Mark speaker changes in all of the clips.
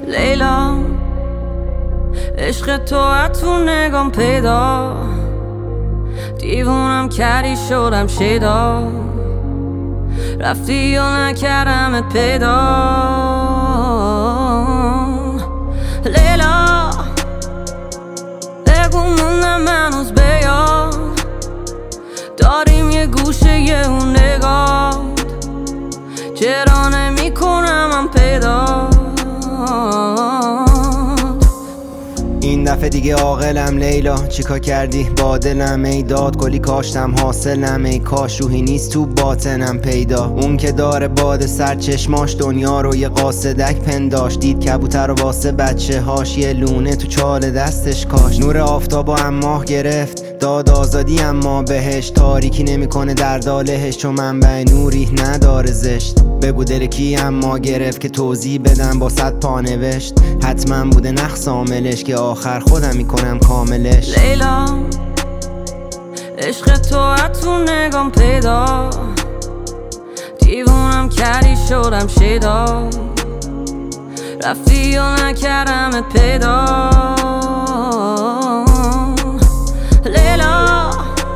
Speaker 1: لیلا عشق تو از تو نگام پیدا، دیوونم کردی شدم شیدا، رفتی و نکردمت پیدا. لیلا بگو موندم هنوز بیاد، داریم یه گوشه یه اون نگاه، چرا نمی کنم من پیدا.
Speaker 2: این دفعه دیگه عاقلم لیلا، چیکار کردی با دلم؟ ای داد گلی کاشتم حاصلم، ای کاش روحی نیست تو باطنم پیدا. اون که داره باد سر چشماش دنیا رو یه قاصدک پنداش، دید کبوتر و واسه بچه هاش یه لونه تو چال دستش کاش. نور آفتاب و اماه گرفت داد آزادی، اما بهش تاریکی نمیکنه در دالهش، چون منبع نوری نداره زشت. بگو دل کی اما گرفت که توضیح بدم با 100 پا نوشت، حتما بوده نقص عاملش که آخر خودم میکنم کاملش.
Speaker 1: لیلا عشق تو از تو نگام پیدا، دیوونم کردی شدم شیدا، رفتی و نکردمت پیدا. لیلا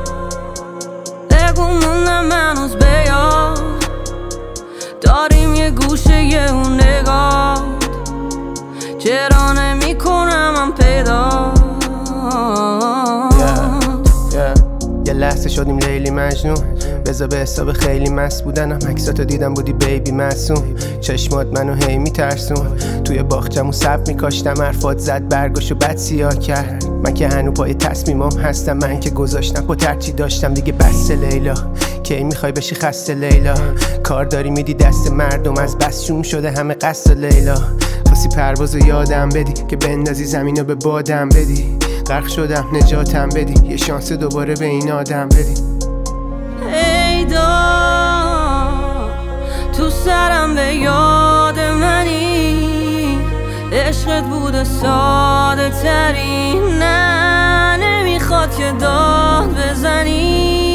Speaker 1: بگو موندم هنوز بیاد، داریم یه گوشه یه اون نگاه، چرا نمی کنم من پیدا.
Speaker 3: یه لحظه شدیم لیلی مجنون، بذار به حساب خیلی مست بودنم، عکساتو دیدم بودی بیبی معصوم، چشمات منو هی میترسون، توی باغچمون سب میکاشتم، حرفات زد برگاشو بد سیاه کرد، من که هنو پای تصمیمام هستم، من که گذاشتم با ترچی داشتم دیگه بس. لیلا کی میخوای بشی خسته؟ لیلا کار داری میدی دست مردم، از بس شوم شده همه قصد. لیلا خواستی پروازو یادم بدی که بندازی زمینو به بادم بدی، غرق شدم نجاتم بدی، یه شانس دوباره به این آدم بدی.
Speaker 1: ای داد تو سرم به یاد منی، عشقت بوده ساده ترین، نه نمیخواد که داد بزنی.